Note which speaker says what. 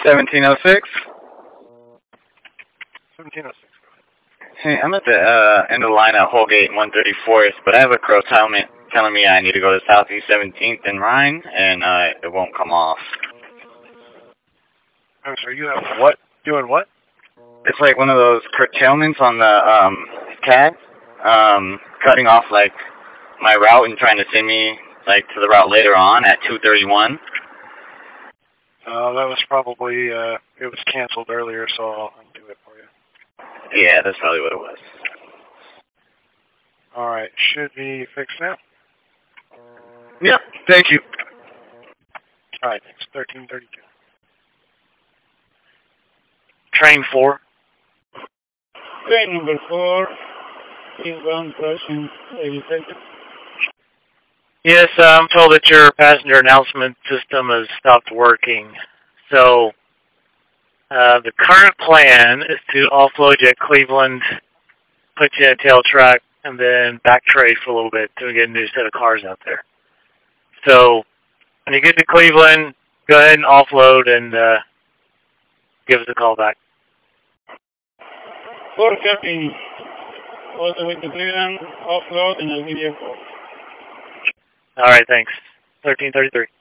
Speaker 1: 1706.
Speaker 2: 1706.
Speaker 1: Hey, I'm at the end of the line at Holgate 134th, but I have a crow telling me I need to go to Southeast 17th and Rhine, and it won't come off.
Speaker 2: I'm sorry, you have what? Doing what?
Speaker 1: It's like one of those curtailments on the CAD, cutting off like my route and trying to send me like to the route later on at 231.
Speaker 2: That was probably it was canceled earlier, so I'll do it for you.
Speaker 1: Yeah, that's probably what it was.
Speaker 2: All right, should be fixed now.
Speaker 1: Yep, thank you.
Speaker 2: All right, thanks. 1332.
Speaker 3: Train 4.
Speaker 4: Train number 4, inbound crossing, detected.
Speaker 3: Yes, I'm told that your passenger announcement system has stopped working. So, the current plan is to offload you at Cleveland, put you in a tail track, and then back trade for a little bit to get a new set of cars out there. So, when you get to Cleveland, go ahead and offload and give us a call back.
Speaker 4: 4 copy. All the way to Cleveland, offload, and I'll give you a call.
Speaker 3: All right, thanks. 1333.